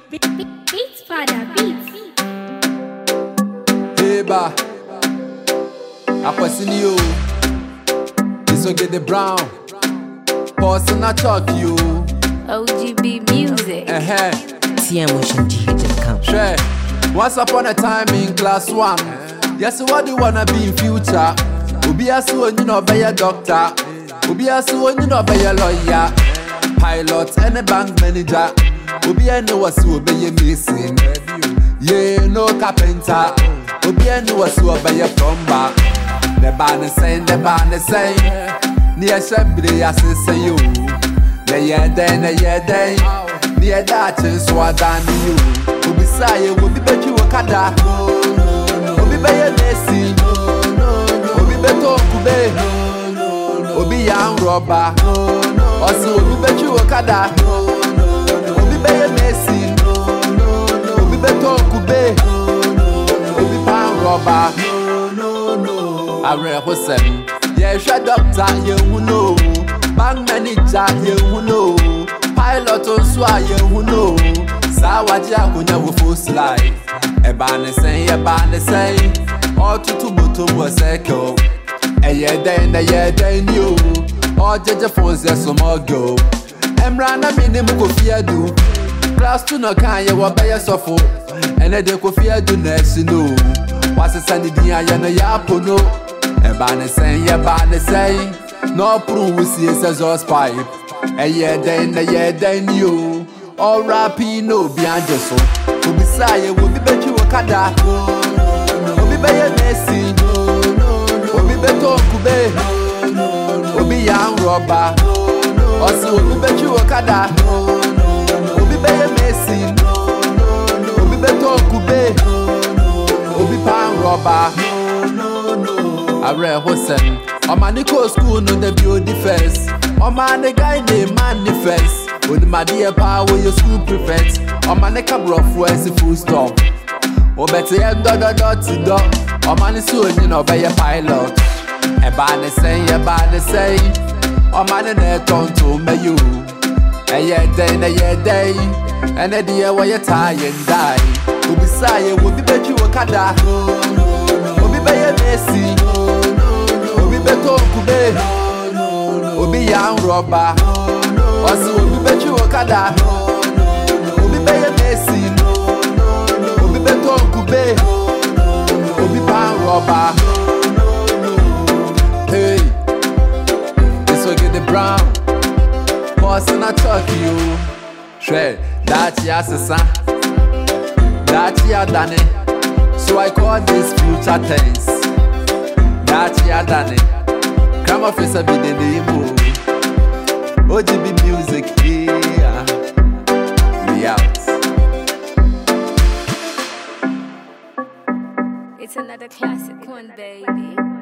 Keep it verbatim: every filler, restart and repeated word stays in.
Beats father, beats. Hey ba, akwasini yo. This will get the brown. Pause and I talk you. O G B music. Eh eh. T M Motion T V dot com. Sure. Once upon a time in class one. Yes, what do you wanna be in future? Obi asu when you know be a doctor. Obi asu when you know be a lawyer. Pilot and a bank manager. Obi I know what's will be a missing. Yeah, no carpenter. Obi I know what's will be a plumber. The band is saying, the band is saying. Near Shabri, as I say you. The year day, the year day. Near that is what I knew. Obi say, will be bet you a kada. Obi be a Messi. Obi beto kube. Obi young robber. Also, Obi bet you a kada. Obi be a Messi. Obi beto kube. Obi pan robber. I read Hussein. Yeah, shut doctor, you know. Bank manager, you know. Pilot on swa, you know. Sawaja kunya wo full slide. E bane say, e bane say. All to to bottom was echo. E ye day, e ye day new. All jeje phones there some more go. Emrana minimum go fear do. Class to no can you wa buy sofo. And e de ko fear do next no. What's the sandy dia ya no ya pono. E bane say, e bane say. No prove we see a exhaust pipe. A year day, a year day new. All rapping no beyond just so. Obi say will be bet you a kada. Obi be a Messi. Obi beto kube. Obi young robber. Also Obi bet you a kada. Obi be a Messi. Obi beto kube. Obi pan robber. I read Hussein. On my Nico school, no the beauty first. On my the guy named Manifest. With my dear power, your school prefect. On my neck, a rough words, full stop. Oh, better end dot dot dot dot. On my soon, you know, by a pilot. A banner say, a banner say. On my net on to me, you. A year day, a year day. And a dear where you tie and die. Who beside will be bet you a kada. Will be by a Messi. Beto kube, Obi young robber. Also Obi bet you a kada. Obi be a Messi. Obi beto kube. Obi pan robber. Hey, this will get the brown. Pause and I talk to you. Shred, that's ya sasa. That's ya done it. So I call this future tense. That's ya done it. Come off is a bit in the mood. O G B music here. We out. It's another classic one, baby.